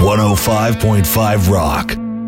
105.5 Rock.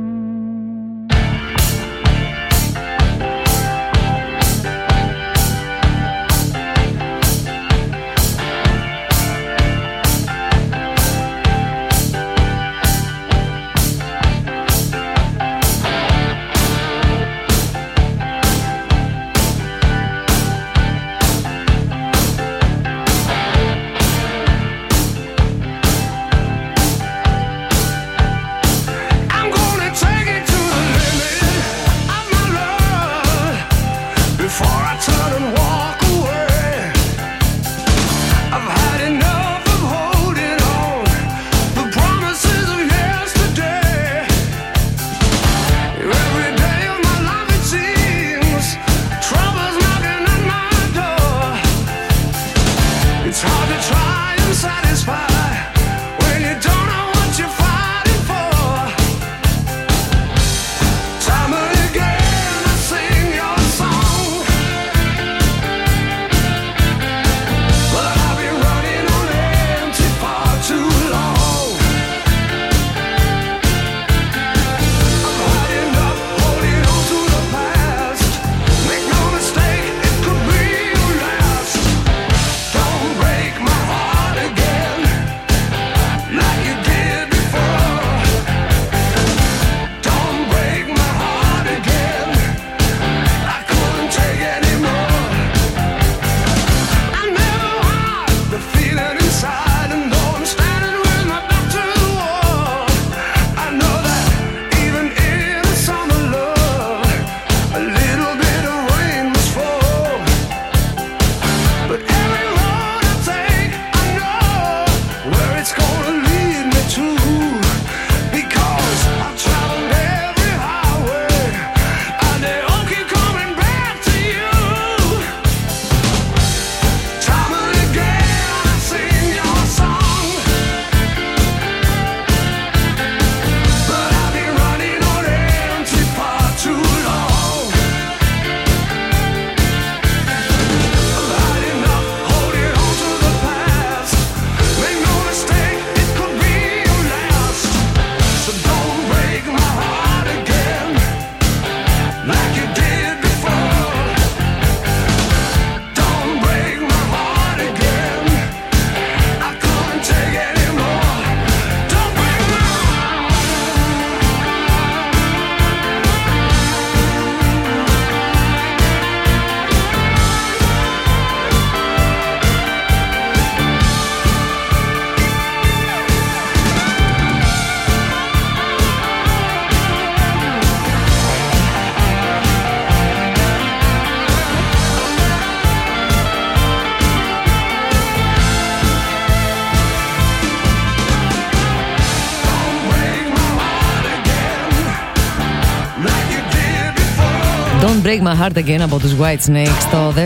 Don't Break My Heart Again από τους Whitesnake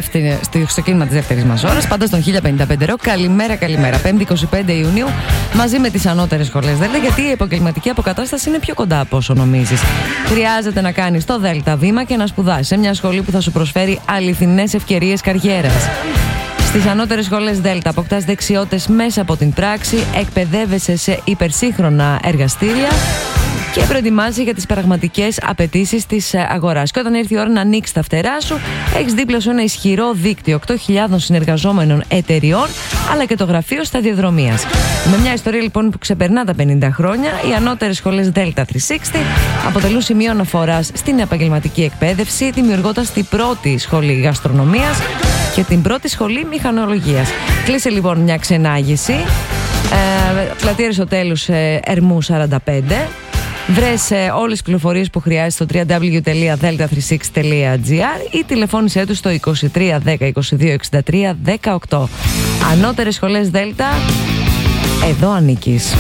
στο ξεκίνημα της δεύτερης μας ώρας. Πάντα στον 1055 Rock. Καλημέρα. 5η 25 Ιουνίου μαζί με τις ανώτερες σχολές Δέλτα, γιατί η επαγγελματική αποκατάσταση είναι πιο κοντά από όσο νομίζεις. Χρειάζεται να κάνεις το Δέλτα βήμα και να σπουδάσεις σε μια σχολή που θα σου προσφέρει αληθινές ευκαιρίες καριέρας. Στις ανώτερες σχολές Δέλτα αποκτάς δεξιότητες μέσα από την πράξη, εκπαιδεύεσαι σε υπερσύγχρονα εργαστήρια και προετοιμάζει για τις πραγματικές απαιτήσεις της αγοράς. Και όταν έρθει η ώρα να ανοίξεις τα φτερά σου, έχεις δίπλα σου ένα ισχυρό δίκτυο 8.000 συνεργαζόμενων εταιριών, αλλά και το γραφείο σταδιοδρομίας. Με μια ιστορία λοιπόν που ξεπερνά τα 50 χρόνια, οι ανώτερες σχολές Delta 360 αποτελούν σημείο αναφοράς στην επαγγελματική εκπαίδευση, δημιουργώντας την πρώτη σχολή γαστρονομίας και την πρώτη σχολή μηχανολογίας. Κλείσε λοιπόν μια ξενάγηση. Πλατεία Αριστοτέλους Ερμού 45. Βρες όλες τις πληροφορίες που χρειάζεσαι στο www.delta36.gr ή τηλεφώνησέ τους στο 23 10 22 63 18. Ανώτερες σχολές Δέλτα, εδώ ανήκεις.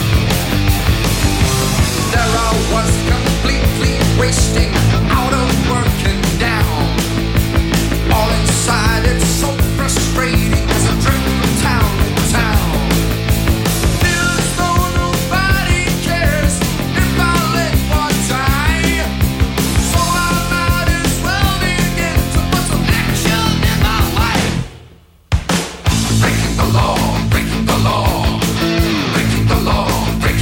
Breaking the law, breaking the law, breaking the law, breaking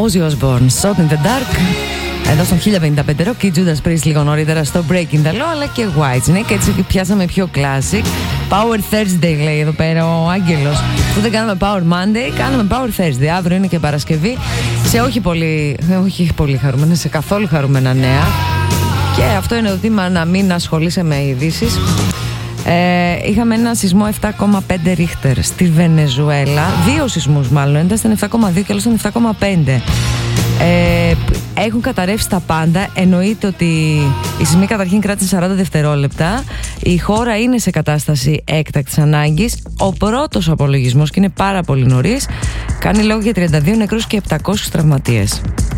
Ozzy Osbourne, Shot in the Dark. Εδώ στον 1055 Rock και Judas Priest λίγο νωρίτερα στο Breaking the Law, αλλά και Whitesnake. Έτσι πιάσαμε πιο classic. Power Thursday λέει εδώ πέρα ο Άγγελος. Που δεν κάναμε Power Monday, κάναμε Power Thursday. Αύριο είναι και Παρασκευή. Σε όχι πολύ χαρούμενα, σε καθόλου χαρούμενα νέα. Και αυτό είναι το τίμα να μην ασχολείσαι με ειδήσεις. Είχαμε ένα σεισμό 7,5 ρίχτερ στη Βενεζουέλα. Δύο σεισμούς μάλλον. Ένας ήταν 7,2 και άλλος ήταν 7,5. Έχουν καταρρεύσει τα πάντα. Εννοείται ότι η σεισμή καταρχήν κράτησε 40 δευτερόλεπτα. Η χώρα είναι σε κατάσταση έκτακτης ανάγκης. Ο πρώτος απολογισμός, και είναι πάρα πολύ νωρίς, κάνει λόγο για 32 νεκρούς και 700 τραυματίες.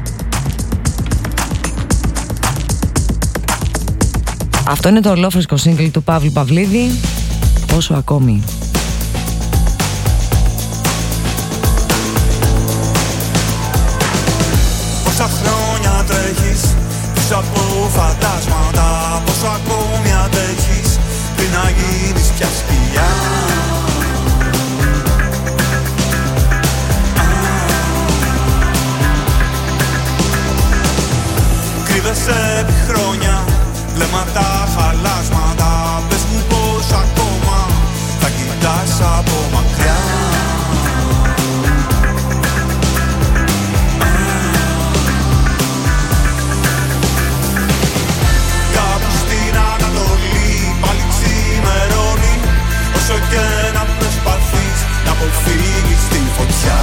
Αυτό είναι το ολόφρεσκο σύγκλι του Παύλου Παυλίδη. Πόσο ακόμη. Πόσα χρόνια τρέχεις πίσω από φαντάσματα, πόσο ακόμη αντέχεις πριν να γίνεις πια σκιά. Κρύβεσαι επί χρόνια, βλέμματα χαλάσματα. Πες μου πως ακόμα θα κοιτάς από μακριά. Κάπου στην Ανατολή πάλι ξημερώνει, όσο και να προσπαθείς να αποφύγεις τη φωτιά.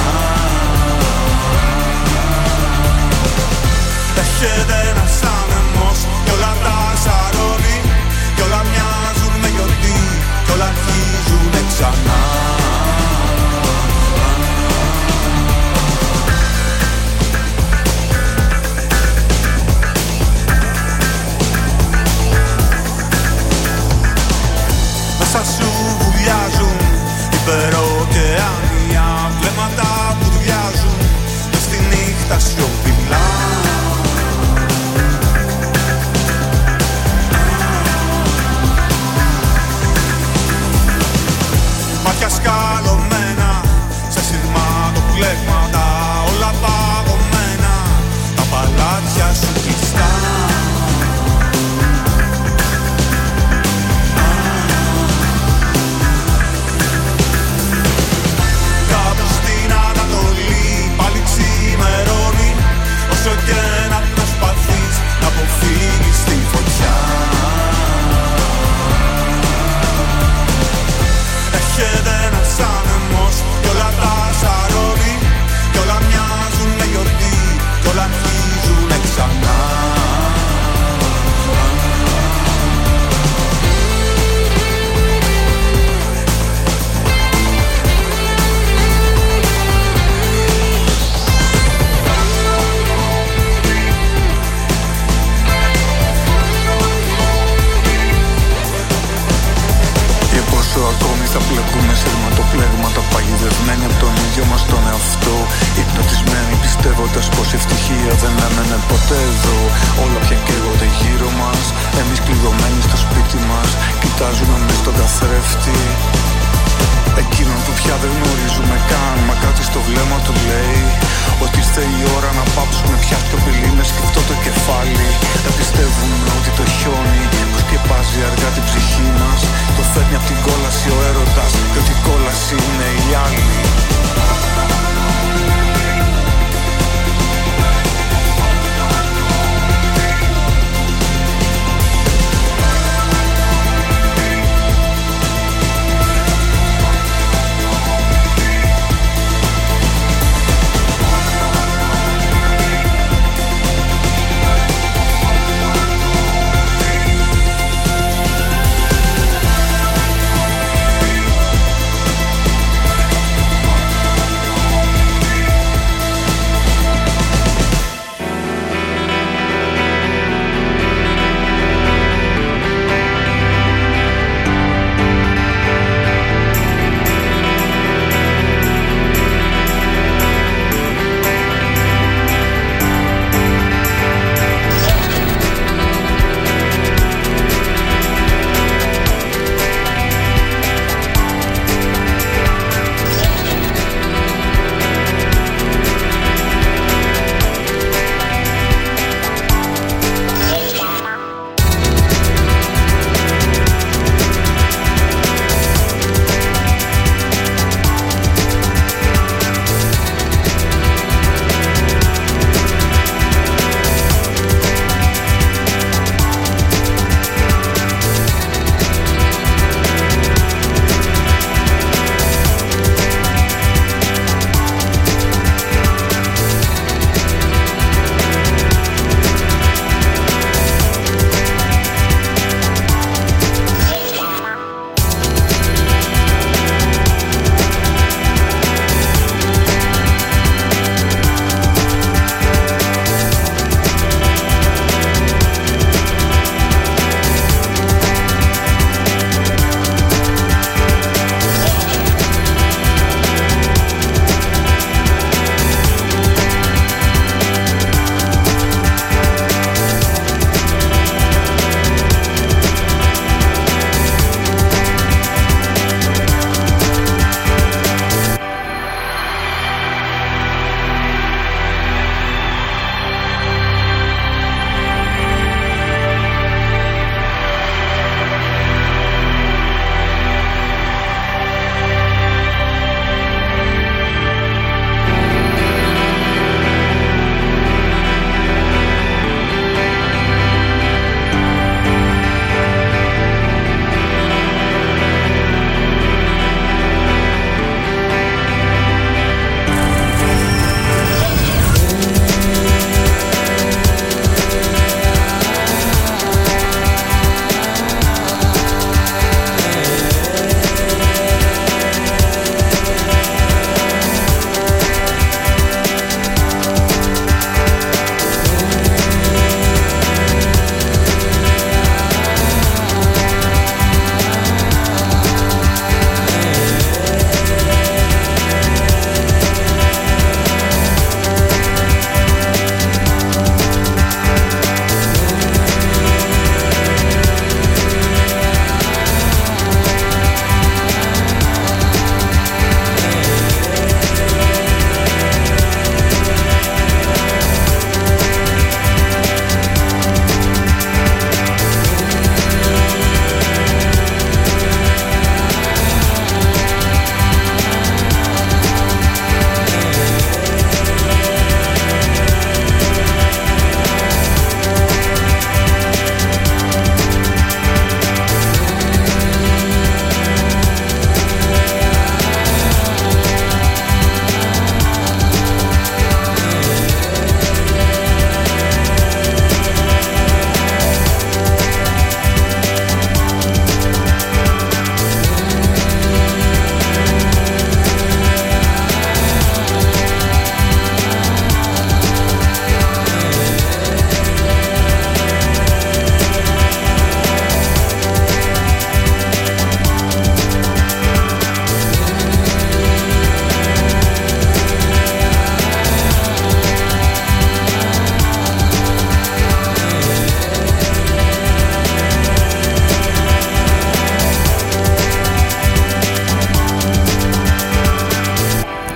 Έρχεται ένας άνεμος κι όλα τα σαρώνει, κι όλα μοιάζουν με γιορτή, κι όλα αρχίζουνε ξανά. Μέσα σου βουλιάζουν υπεροκεάνια, βλέμματα που δουλειάζουν μες στη νύχτα σιωπηλά. Μάτια σκαλωμένα σε σειρματοπλέγματα, όλα παγωμένα, τα παλάτια σου κλειστά. Κάπου στην Ανατολή πάλι ξημερώνει, όσο και να προσπαθείς να αποφύγεις τη φωτιά. Έρχεται ένας άνεμος κι όλα τα σαρώνει, κι όλα μοιάζουν με γιορτή, κι όλα αρχίζουνε ξανά. Ακόμη θα πλέγουμε σειρματοπλέγματα, παγιδευμένοι από τον ίδιο μας τον εαυτό. Υπνοτισμένοι πιστεύοντας πως η ευτυχία δεν έμενε ποτέ εδώ. Όλα πια καίγονται γύρω μας, εμείς κλειδωμένοι στο σπίτι μας, κοιτάζουμε μες στον καθρέφτη εκείνον που πια δεν γνωρίζουμε καν, μα κάτι στο βλέμμα του λέει ότι ήρθε η ώρα να πάψουμε πια σιωπηλοί με σκεφτό το κεφάλι. Δεν πιστεύουμε ότι το χιόνι που σκεπάζει αργά την ψυχή μας το φέρνει απ' την κόλαση ο έρωτας, και ότι η κόλαση είναι η άλλη.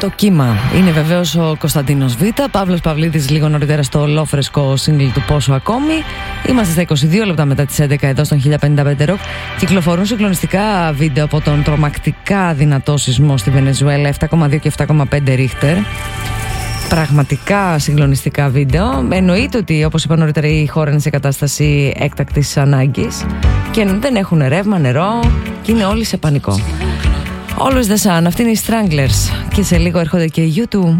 το κύμα. Είναι βεβαίως ο Κωνσταντίνος Β, Παύλος Παυλίδης λίγο νωρίτερα στο ολόφρεσκο single του Πόσο Ακόμη. Είμαστε στα 22 λεπτά μετά τις 11 εδώ στον 1055 Rock. Κυκλοφορούν συγκλονιστικά βίντεο από τον τρομακτικά δυνατό σεισμό στη Βενεζουέλα, 7,2 και 7,5 ρίχτερ. Πραγματικά συγκλονιστικά βίντεο. Εννοείται ότι, όπως είπα νωρίτερα, η χώρα είναι σε κατάσταση έκτακτης ανάγκης και δεν έχουν ρεύμα, νερό και είναι όλοι σε πανικό. Always the Sun, αυτή είναι οι Stranglers και σε λίγο έρχονται και οι U2.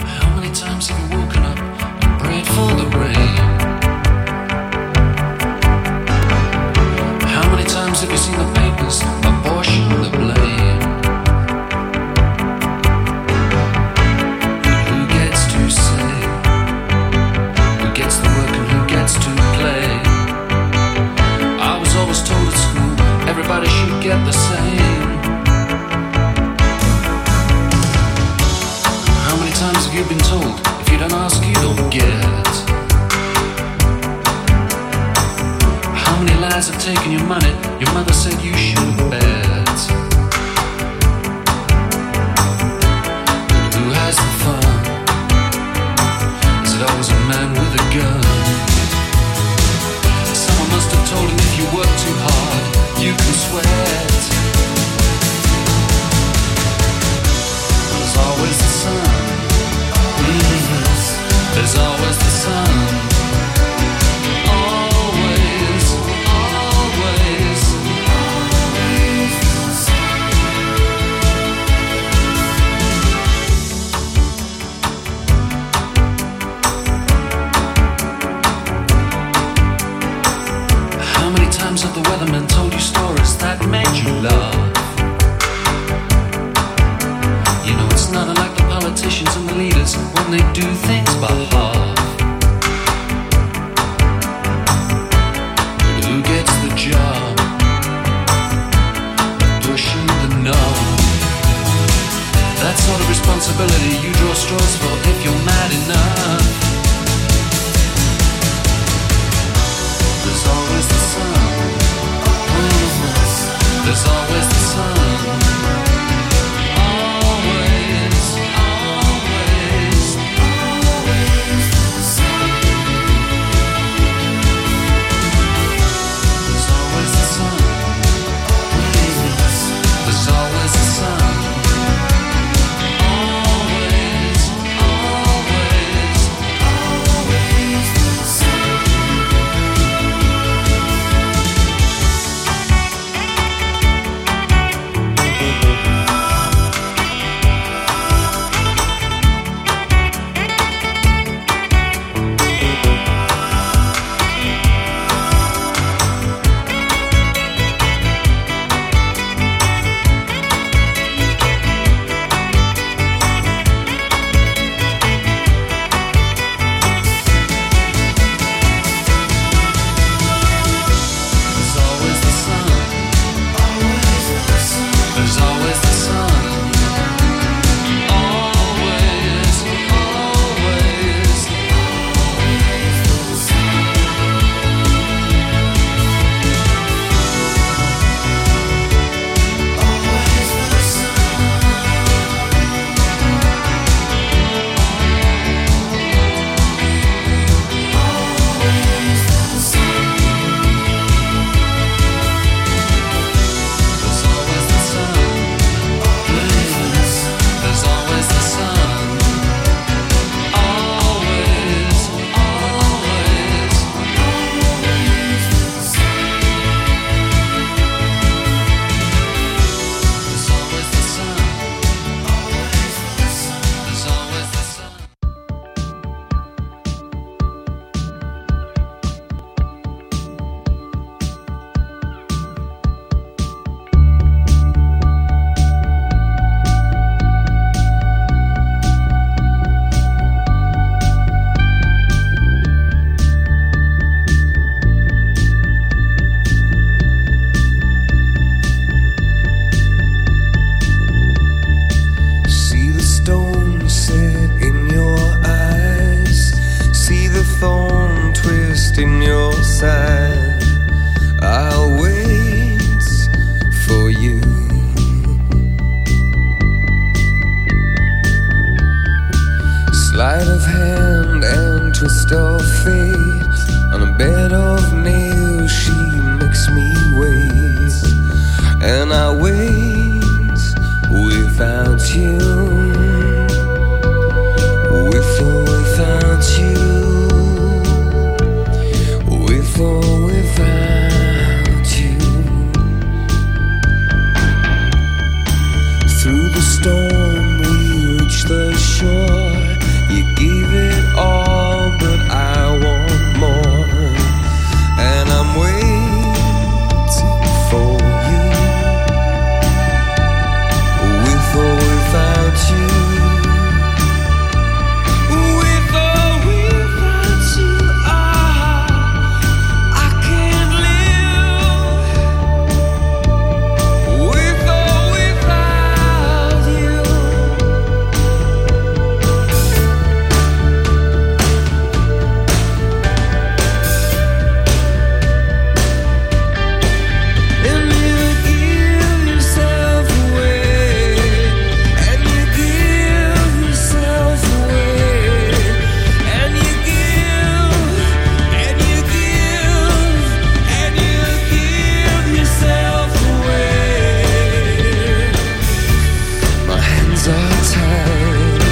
Everybody should get the same. How many times have you been told if you don't ask you don't get? How many lies have taken your money? Your mother said you shouldn't bet. Who has the fun? Is it always a man with a gun? Someone must have told him if you work too hard you can sweat. There's always the sun. There's always the sun. Always, always, always the sun. How many times have the weathermen told you stories that made you laugh? You know it's not unlike the politicians and the leaders when they do things by half. But who gets the job? Pushing the knob. That sort of responsibility you draw straws for if you're mad enough. There's always the sun. There's always the sun. Always, always, always the sun. There's always the sun. There's always the sun. Always, always, always the sun. twist of fate. On a bed of nails, she makes me wait. And I wait without you. With or without you. With or without you. Through the storm we reached the shore. You gave it all, but I want more. And I'm waiting for you. With or without you. With or without you, I can't live. With or without you. And you give yourself away. And you give yourself away. And you give. And you give. And you give yourself away. My hands are tied.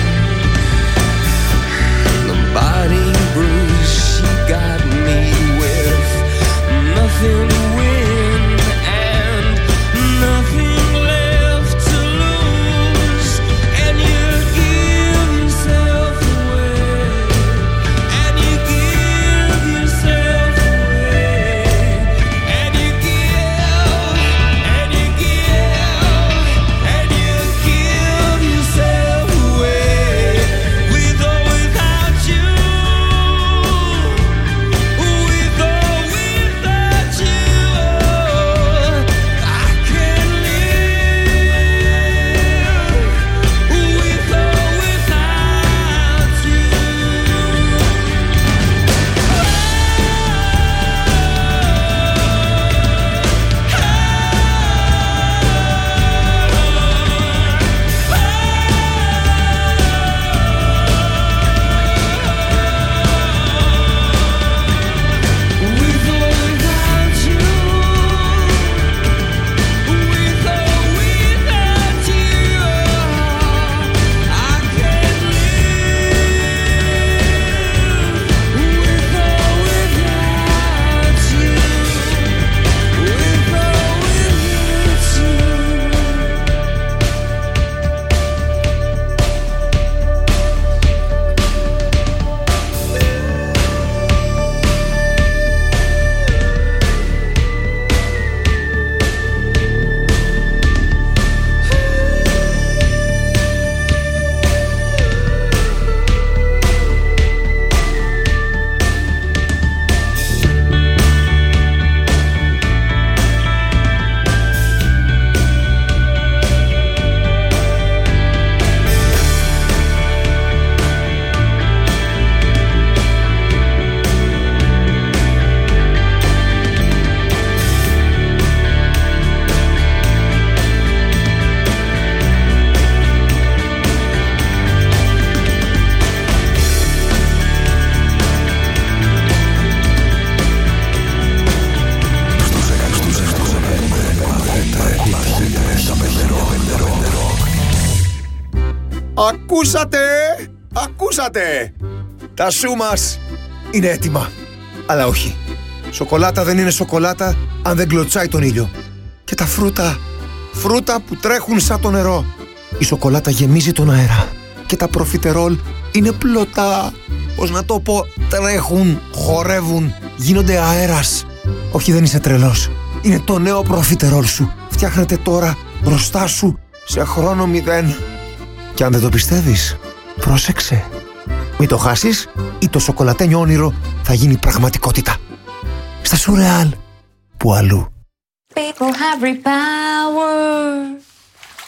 The body bruise she got me with. Nothing to win and nothing left to lose. And you give yourself away. And you give yourself away. And you give. And you give. And you give yourself away. With or without you. With or without you. I can't live. With or without you. With or without you. With or without you. I can't live. With or without you. With or without you. Ακούσατε! Ακούσατε! Τα σου μας είναι έτοιμα. Αλλά όχι. Σοκολάτα δεν είναι σοκολάτα αν δεν κλωτσάει τον ήλιο. Και τα φρούτα που τρέχουν σαν το νερό. Η σοκολάτα γεμίζει τον αέρα. Και τα προφιτερόλ είναι πλωτά. Πώς να το πω, τρέχουν, χορεύουν, γίνονται αέρας. Όχι, δεν είσαι τρελός. Είναι το νέο προφιτερόλ σου. Φτιάχνεται τώρα μπροστά σου σε χρόνο 0. Και αν δεν το πιστεύεις, πρόσεξε. Μην το χάσεις ή το σοκολατένιο όνειρο θα γίνει πραγματικότητα. Στα Σουρεάλ, που αλλού. People have real power.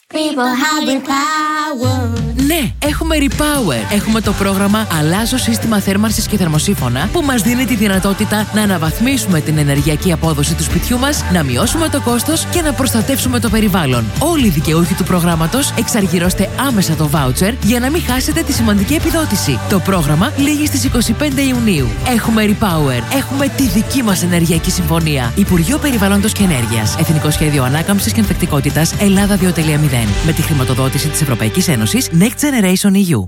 People have power. Ναι, έχουμε Repower. Έχουμε το πρόγραμμα Αλλάζω σύστημα θέρμανσης και θερμοσύφωνα που μας δίνει τη δυνατότητα να αναβαθμίσουμε την ενεργειακή απόδοση του σπιτιού μας, να μειώσουμε το κόστος και να προστατεύσουμε το περιβάλλον. Όλοι οι δικαιούχοι του προγράμματος εξαργυρώστε άμεσα το voucher για να μην χάσετε τη σημαντική επιδότηση. Το πρόγραμμα λήγει στις 25 Ιουνίου. Έχουμε Repower. Έχουμε τη δική μας ενεργειακή συμφωνία. Υπουργείο Περιβάλλοντος και Ενέργειας. Εθνικό Σχέδιο Ανάκαμψης και Ανθεκτικότητας Ελλάδα 2.0. Με τη χρηματοδότηση της Ευρωπαϊκής Ένωσης Next Generation EU.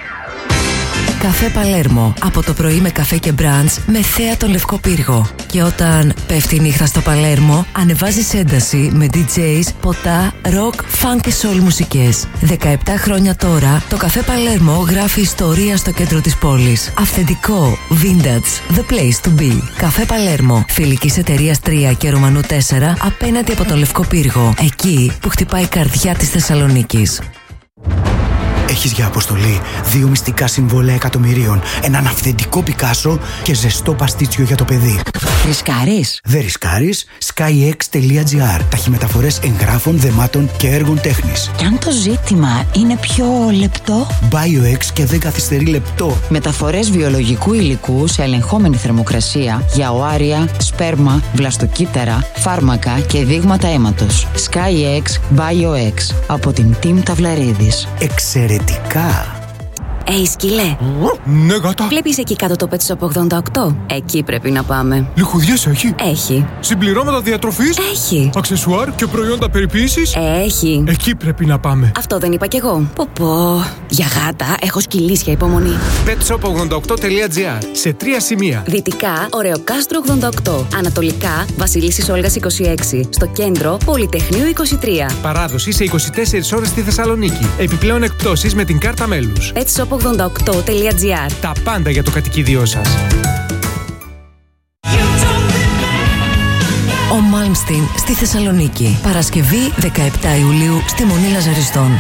Καφέ Παλέρμο. Από το πρωί με καφέ και μπραντς με θέα τον Λευκό Πύργο. Και όταν πέφτει η νύχτα στο Παλέρμο, ανεβάζεις ένταση με DJs, ποτά, rock, funk και soul μουσικές. 17 χρόνια τώρα, το Καφέ Παλέρμο γράφει ιστορία στο κέντρο της πόλης. Αυθεντικό, vintage, the place to be. Καφέ Παλέρμο, φιλικής εταιρείας 3 και Ρουμανού 4, απέναντι από τον Λευκό Πύργο. Εκεί που χτυπάει η καρδιά της Θεσσαλονίκης. Έχεις για αποστολή 2 μυστικά συμβόλαια εκατομμυρίων, έναν αυθεντικό Πικάσο και ζεστό παστίτσιο για το παιδί. Ρισκάρεις? Δεν ρισκάρεις. skyx.gr. Ταχυμεταφορές εγγράφων, δεμάτων και έργων τέχνης. Και αν το ζήτημα είναι πιο λεπτό? BioX και δεν καθυστερεί λεπτό. Μεταφορές βιολογικού υλικού σε ελεγχόμενη θερμοκρασία για οάρια, σπέρμα, βλαστοκύτταρα, φάρμακα και δείγματα αίματος. SkyX BioX από την Team Ταυλαρίδης. Εξαιρετικά. Σκύλε. Ναι, γάτα. Βλέπεις εκεί κάτω το Pet Shop 88? Εκεί πρέπει να πάμε. Λιχουδιές έχει? Έχει. Συμπληρώματα διατροφής? Έχει. Αξεσουάρ και προϊόντα περιποίησης? Έχει. Εκεί πρέπει να πάμε. Αυτό δεν είπα κι εγώ. Πω. Για γάτα έχω σκυλίσια υπομονή. petshop88.gr. Σε 3 σημεία. Δυτικά, Ωρεοκάστρο 88. Ανατολικά, Βασιλίσσης Όλγας 26. Στο κέντρο, Πολυτεχνείου 23. Παράδοση σε 24 ώρες στη Θεσσαλονίκη. Επιπλέον εκπτώσεις με την κάρτα μέλους. petshop88.gr. Τα πάντα για το κατοικίδιό σας. Ο Μάλμστιν στη Θεσσαλονίκη. Παρασκευή 17 Ιουλίου στη Μονή Λαζαριστών.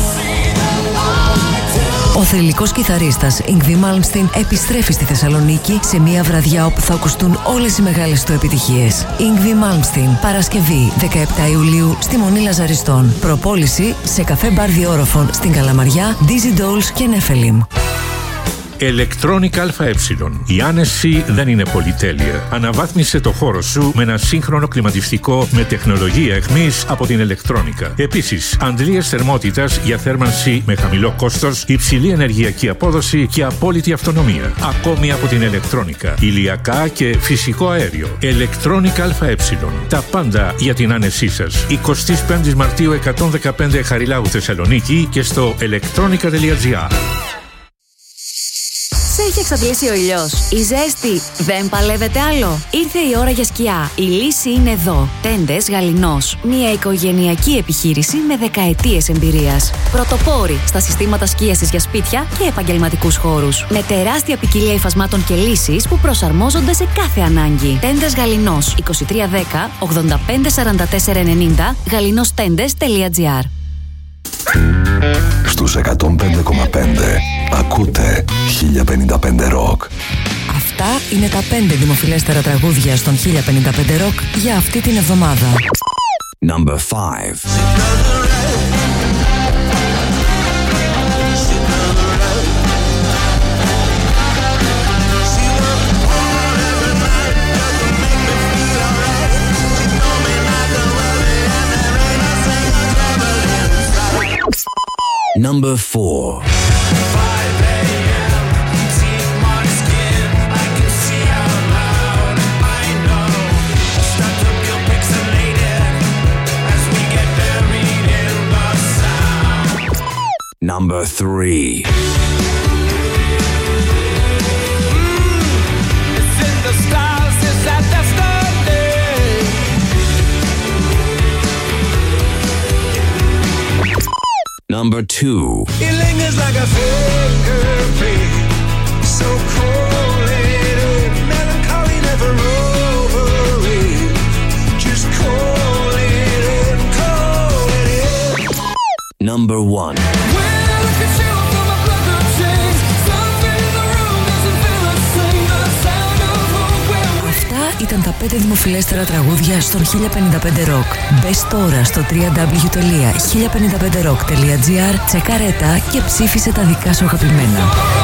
Ο θρυλικός κιθαρίστας Yngwie Malmsteen επιστρέφει στη Θεσσαλονίκη σε μια βραδιά όπου θα ακουστούν όλες οι μεγάλες του επιτυχίες. Yngwie Malmsteen, Παρασκευή 17 Ιουλίου στη Μονή Λαζαριστών. Προπόληση σε καφέ μπαρ Διόροφων στην Καλαμαριά, Dizzy Dolls και Νέφελιμ. Electronic ΑΕ. Η άνεση δεν είναι πολυτέλεια. Αναβάθμισε το χώρο σου με ένα σύγχρονο κλιματιστικό με τεχνολογία εχμής από την Electronica. Επίσης, αντλίες θερμότητας για θέρμανση με χαμηλό κόστος, υψηλή ενεργειακή απόδοση και απόλυτη αυτονομία. Ακόμη από την Electronica. Ηλιακά και φυσικό αέριο. Electronic ΑΕ. Τα πάντα για την άνεσή σας. 25 Μαρτίου 115 Χαριλάου Θεσσαλονίκη και στο electronica.gr. Σε έχει εξαντλήσει ο ήλιος. Η ζέστη δεν παλεύεται άλλο. Ήρθε η ώρα για σκιά. Η λύση είναι εδώ. Τέντες Γαληνός. Μια οικογενειακή επιχείρηση με δεκαετίες εμπειρίας. Πρωτοπόροι στα συστήματα σκίασης για σπίτια και επαγγελματικούς χώρους. Με τεράστια ποικιλία υφασμάτων και λύσεις που προσαρμόζονται σε κάθε ανάγκη. Τέντες Γαληνός. 2310 85 44 90 γαληνόστέντες.gr. Στους 105,5 ακούτε 1055 Rock. Αυτά είναι τα 5 δημοφιλέστερα τραγούδια στον 1055 Rock για αυτή την εβδομάδα. Number 5. Number 4. Number 3. Number 2. It lingers like a fingerprint, so cold-headed, melancholy, never over it. Just call it. Number 1. ήταν τα 5 δημοφιλέστερα τραγούδια στον 1055 Rock. Μπες τώρα στο www.1055rock.gr, τσεκάρε και ψήφισε τα δικά σου αγαπημένα.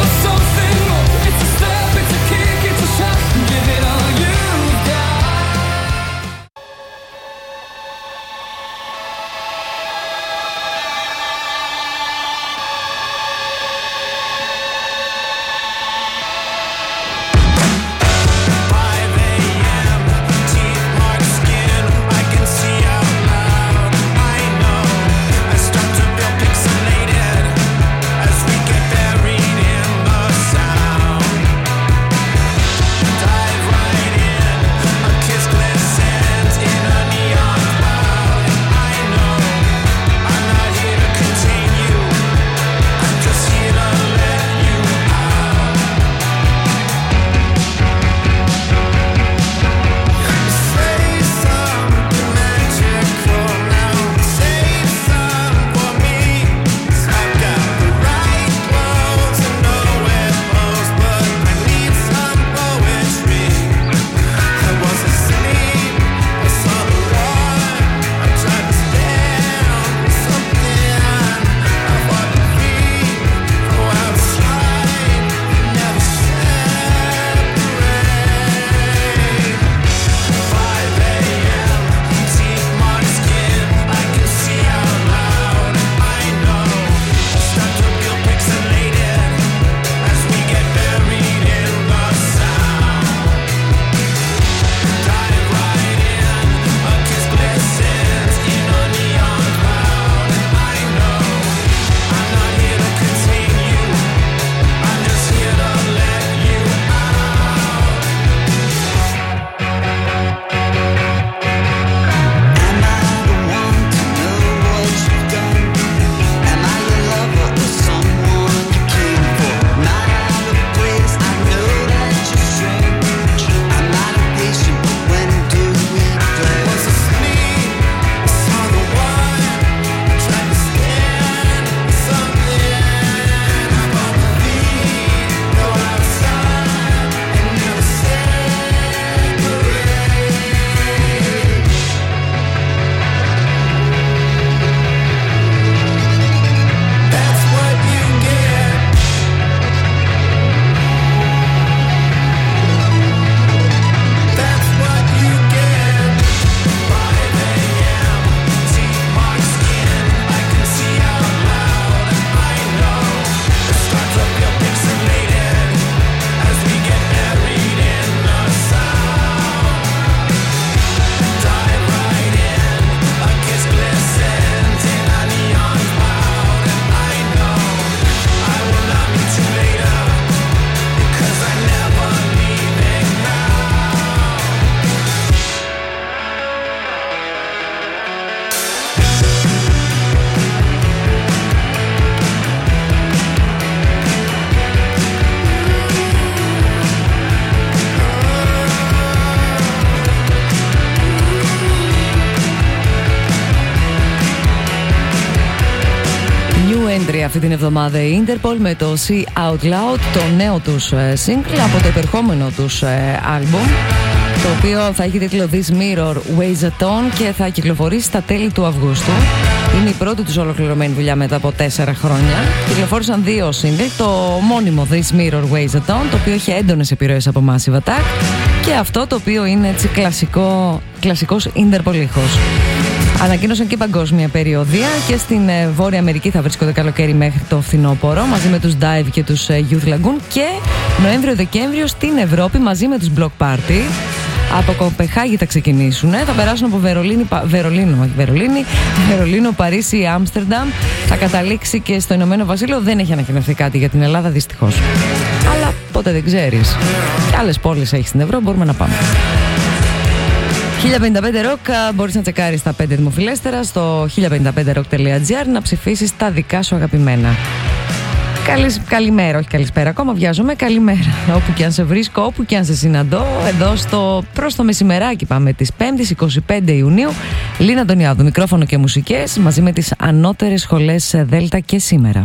Αυτή την εβδομάδα η Interpol με το See Out Loud, το νέο τους single από το επερχόμενο τους άλμπουμ, το οποίο θα έχει τίτλο This Mirror Weighs a Ton και θα κυκλοφορήσει στα τέλη του Αυγούστου. Είναι η πρώτη τους ολοκληρωμένη δουλειά μετά από 4 χρόνια. Κυκλοφόρησαν 2 single, το μόνιμο This Mirror Weighs a Ton, το οποίο έχει έντονες επιρροές από Massive Attack, και αυτό το οποίο είναι έτσι κλασικός Interpol ήχος. Ανακοίνωσαν και παγκόσμια περιοδία και στην Βόρεια Αμερική θα βρίσκονται καλοκαίρι μέχρι το φθινόπωρο μαζί με τους Dive και τους Youth Lagoon, και Νοέμβριο-Δεκέμβριο στην Ευρώπη μαζί με τους Block Party. Από Κοπεχάγη θα ξεκινήσουν, θα περάσουν από Βερολίνο, Παρίσι, Άμστερνταμ, θα καταλήξει και στο Ηνωμένο Βασίλειο. Δεν έχει ανακοινωθεί κάτι για την Ελλάδα δυστυχώς, αλλά ποτέ δεν ξέρεις. Και άλλες πόλεις έχει στην Ευρώπη, μπορούμε να πάμε. 1055 Rock, μπορείς να τσεκάρεις τα 5 δημοφιλέστερα στο 1055rock.gr, να ψηφίσεις τα δικά σου αγαπημένα. Καλημέρα, όχι καλησπέρα ακόμα, βιάζομαι. Καλημέρα, όπου και αν σε βρίσκω, όπου και αν σε συναντώ. Εδώ προς το μεσημεράκι πάμε της 5ης 25 Ιουνίου. Λίνα Αντωνιάδου, μικρόφωνο και μουσικές, μαζί με τις ανώτερες σχολές Δέλτα και σήμερα.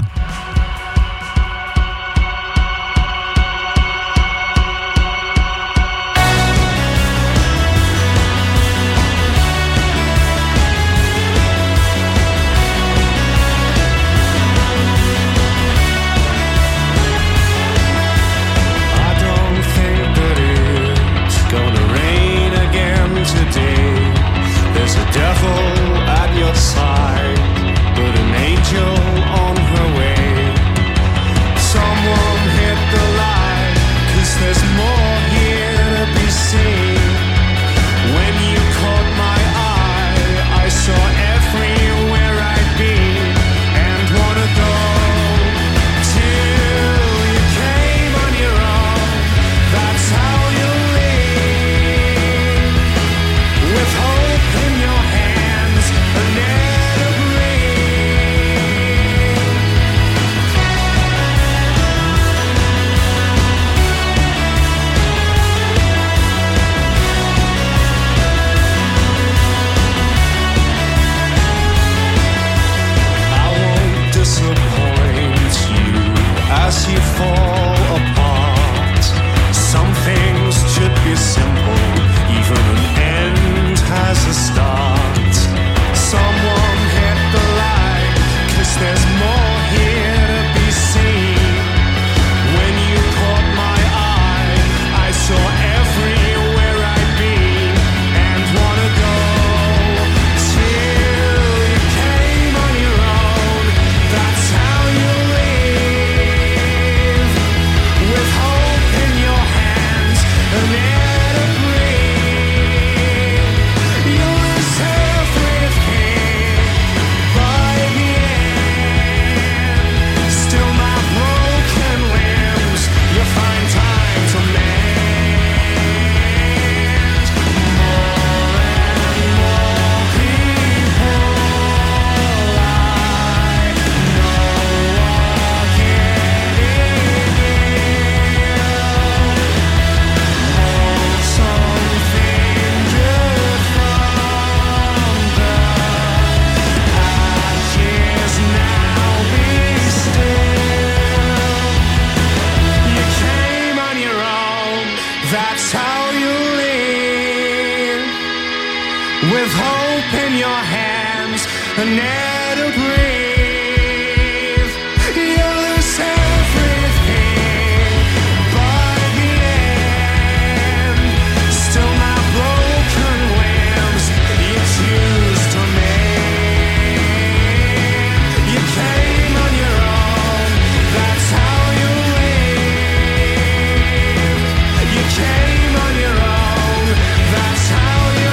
That's how you live, with hope in your hands, and air to breathe. You lose everything, but at the end, still my broken wings you choose to mend. You came on your own, that's how you live. You came on your own, that's how you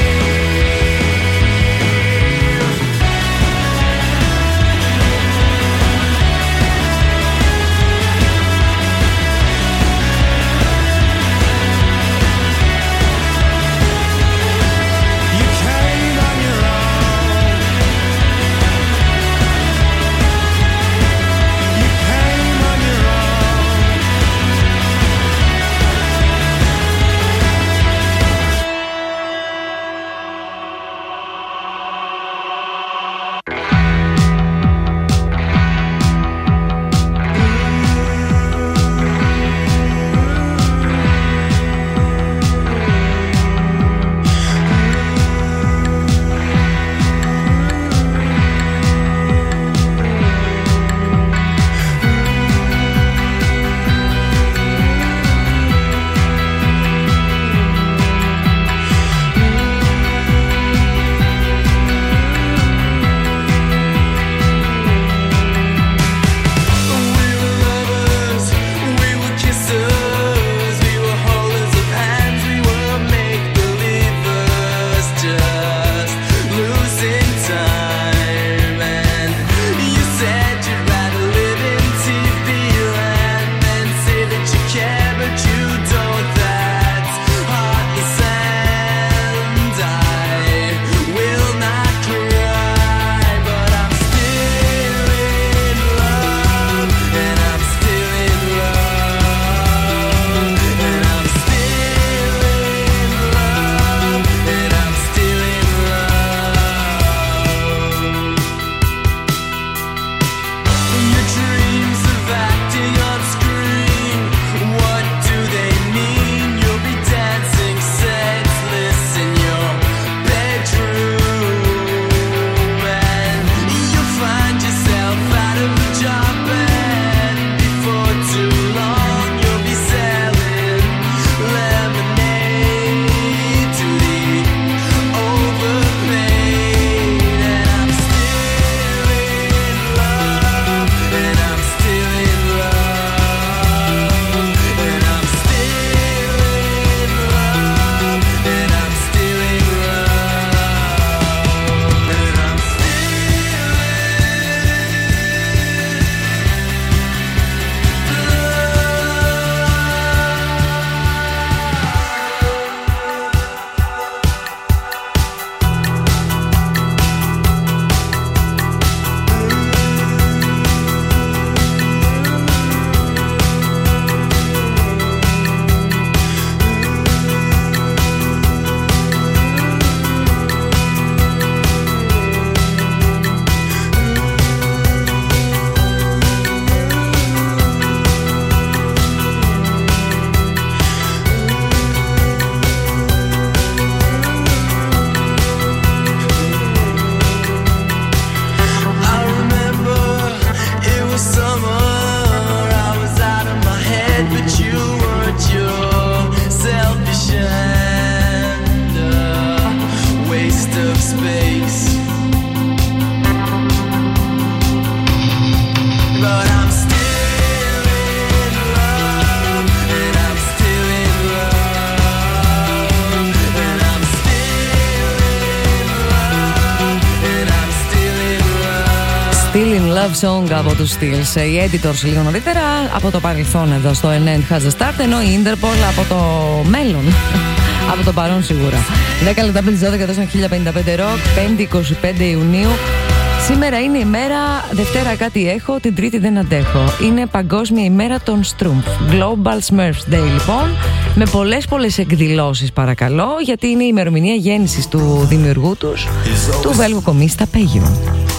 Still in Love Song από τους Steels. Οι Editors λίγο νωρίτερα από το παρελθόν εδώ στο An End Has a Start, ενώ η Interpol από το μέλλον. Από το παρόν σίγουρα. 10 λεπτά πριν τις 12 εδώ στο 1055 Rock, 5η 25 Ιουνίου. Σήμερα είναι η μέρα, Δευτέρα κάτι έχω, την Τρίτη δεν αντέχω. Είναι παγκόσμια ημέρα των Strumpf. Global Smurfs Day λοιπόν, με πολλές εκδηλώσεις παρακαλώ, γιατί είναι η ημερομηνία γέννησης του δημιουργού τους, του Βέλγου κομίστα Πέγιο.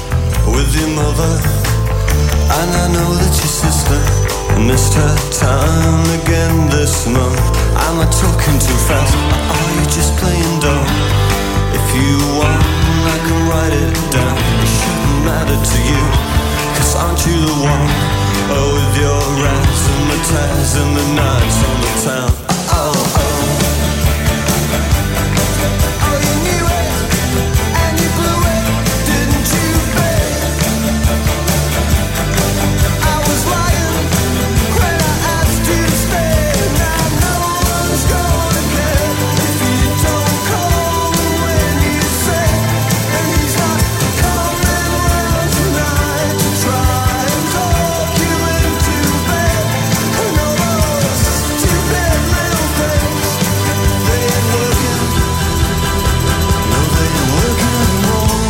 With your mother, and I know that your sister missed her time again this month. Am I talking too fast? Are you just playing dumb? If you want, I can write it down. It shouldn't matter to you, 'cause aren't you the one? Oh, with your razzmatazz and the nights on the town. Oh, oh. Oh, you knew it, and you blew it, didn't you, babe? I was lying when I asked you to stay. Now no one's gonna care if you don't call when you say. And he's not coming round tonight to try and talk you into bed. And all those stupid little things, they ain't working. No, they ain't working anymore.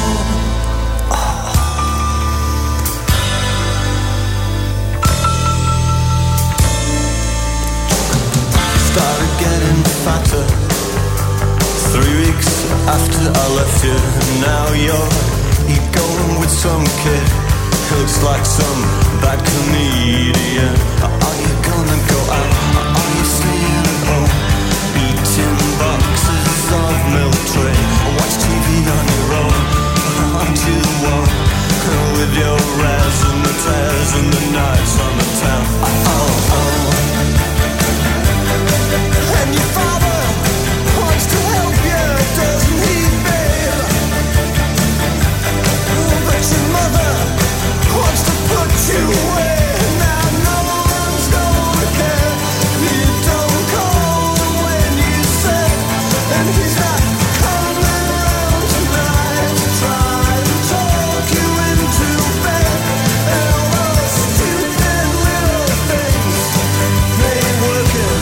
Started getting fatter 3 weeks after I left you. Now you're going with some kid who looks like some bad comedian. Are you gonna go out? Are you staying at home? Eating boxes of milk tray. Watch TV on your own. Aren't you the one with your razzmatazz and the nights on the town? Oh, oh. And your father wants to help you, doesn't he, babe? But your mother wants to put you away. Now no one's gonna care if you don't call when you say. And he's not coming around tonight to try and talk you into bed. And all those stupid little things, they ain't working.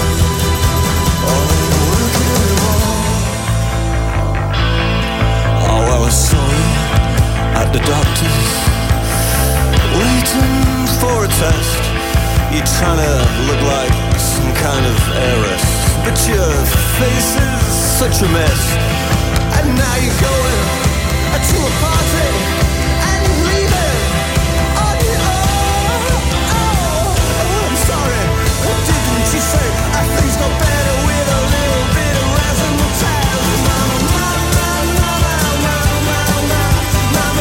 Oh, I was sorry at the doctor's, waiting for a test. You're trying to look like some kind of heiress, but your face is such a mess. And now you're going to a party and you're leaving on your own. Oh, I'm sorry, didn't you say things got better with a little bit of razzmatazz? Mama, mama, mama, mama, mama, mama,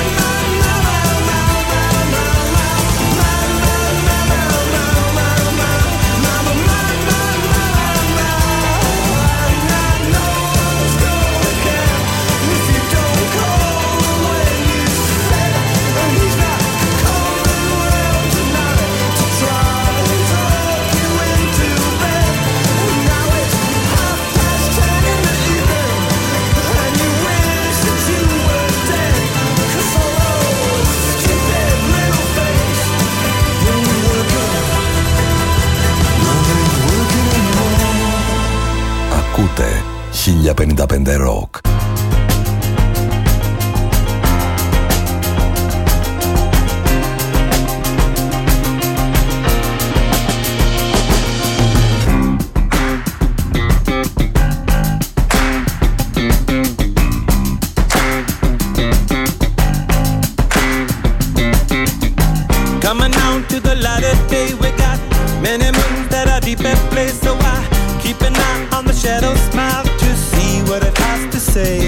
Ακούτε 1055 Rock. Coming on to the light of day, we got many moons that are deep in place, so I keep an eye on the shadow smile to see what it has to say.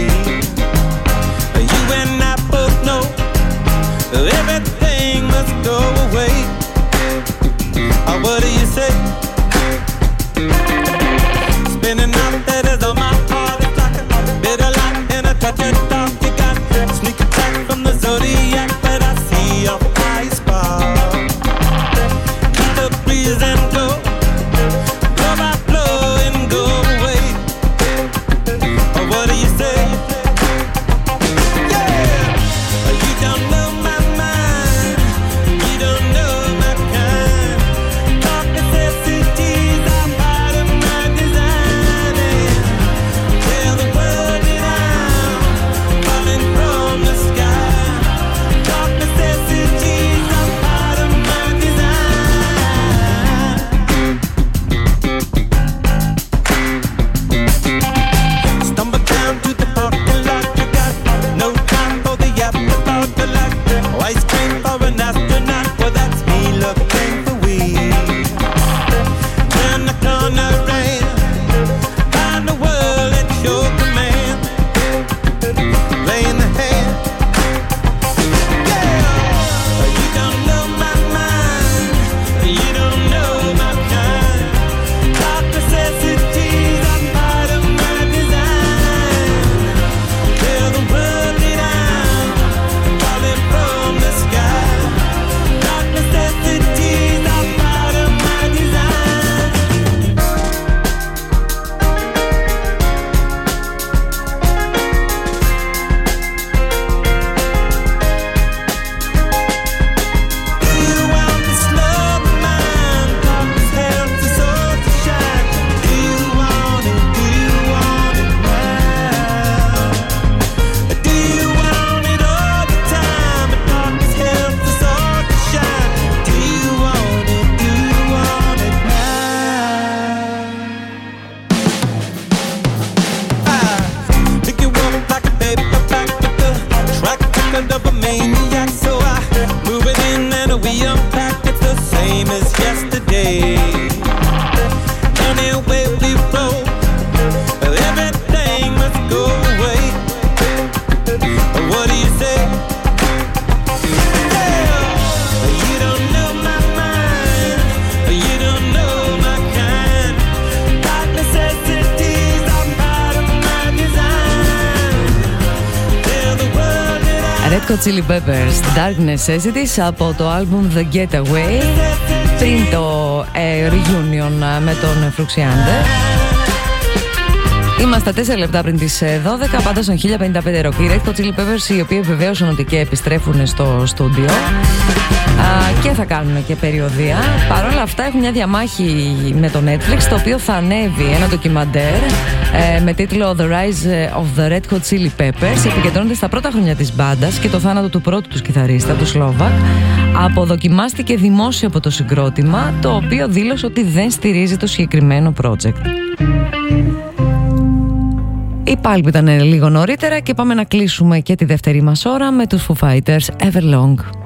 Red Hot Chili Peppers, Dark Necessities από το album The Getaway, πριν το reunion με τον Frusciante. Είμαστε 4 λεπτά πριν τις 12, πάντα στον 1055 Rock. Οι Red Hot Chili Peppers, οι οποίοι βεβαίωσαν ότι και επιστρέφουν στο στούντιο και θα κάνουν και περιοδεία. Παρ' όλα αυτά έχουν μια διαμάχη με το Netflix, το οποίο θα ανέβει ένα ντοκιμαντέρ με τίτλο The Rise of the Red Hot Chili Peppers. Επικεντρώνεται στα πρώτα χρόνια της μπάντας και το θάνατο του πρώτου τους κιθαρίστα, του Σλόβακ. Αποδοκιμάστηκε δημόσια από το συγκρότημα, το οποίο δήλωσε ότι δεν στηρίζει το συγκεκριμένο project. Η Pulp ήταν λίγο νωρίτερα και πάμε να κλείσουμε και τη δεύτερη μας ώρα με τους Foo Fighters Everlong.